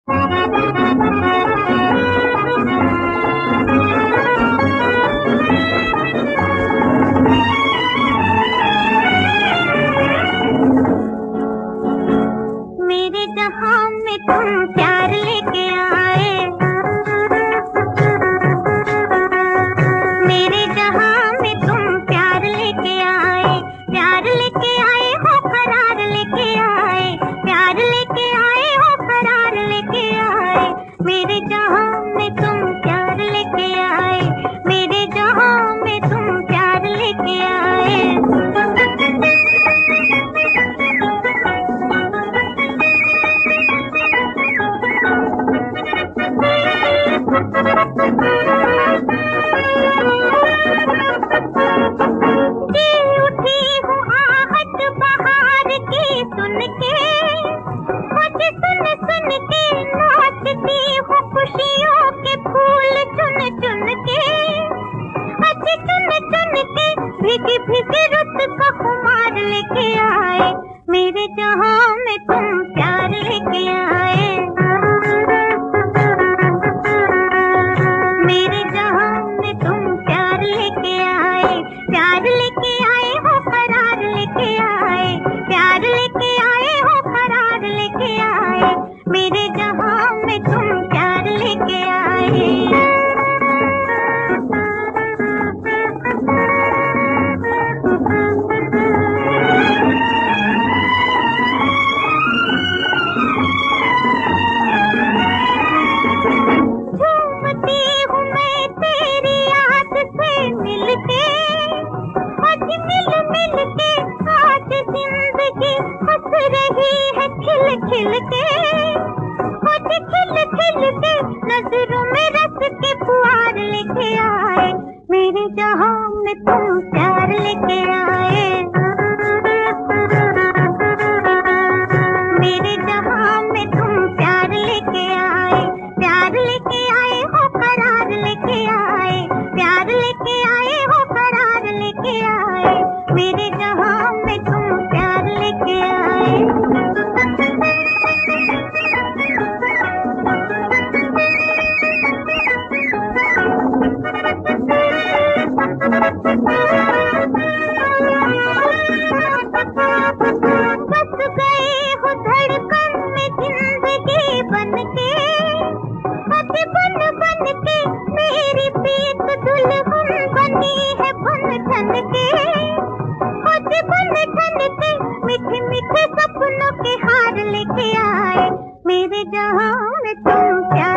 मेरे जहां में तुम प्यार लेके आए, मेरे जहां में तुम प्यार लेके आए, प्यार लेके आए हो करार लेके आए, प्यार लेके आए हो करार लेके आए। मेरे जहां में तुम प्यार लेके आए, मेरे जहां में तुम प्यार लेके आए। खुशियों के फूल चुन चुन के, अच्छे चुन चुन के, भीगी भीगी रुत का खुमार लेके आए। मेरे जहां में तुम प्यार लेके आए, मेरे जहां में तुम प्यार लेके आए, प्यार लेके आए हो करार लेके आए, प्यार लेके आए हो करार लेके आए। मेरे जहां में तुम प्यार लेके आए। झूमती हूँ मैं तेरी याद से मिलके, आज मिल मिल के आज जिंदगी हंस रही है खिल खिल के, आज खिल खिल के नजरों में रस के फुहार लेके आए। मेरे जहां में तुम प्यार लेके आए, मेरे जहां में तुम प्यार लेके आए, प्यार लेके आए हो करार लेके आए, प्यार लेके आए हो करार लेके आए। मेरे जहां में तुम प्यार लेके आए। बस गए हो धड़कन में जिंदगी बनके, अति बन बन के मेरी प्रीत दुल्हन बनी है बन ठन के, अति बन ठन के मीठे मीठे सपनों के हार लेके आए। मेरे जहां में तुम क्या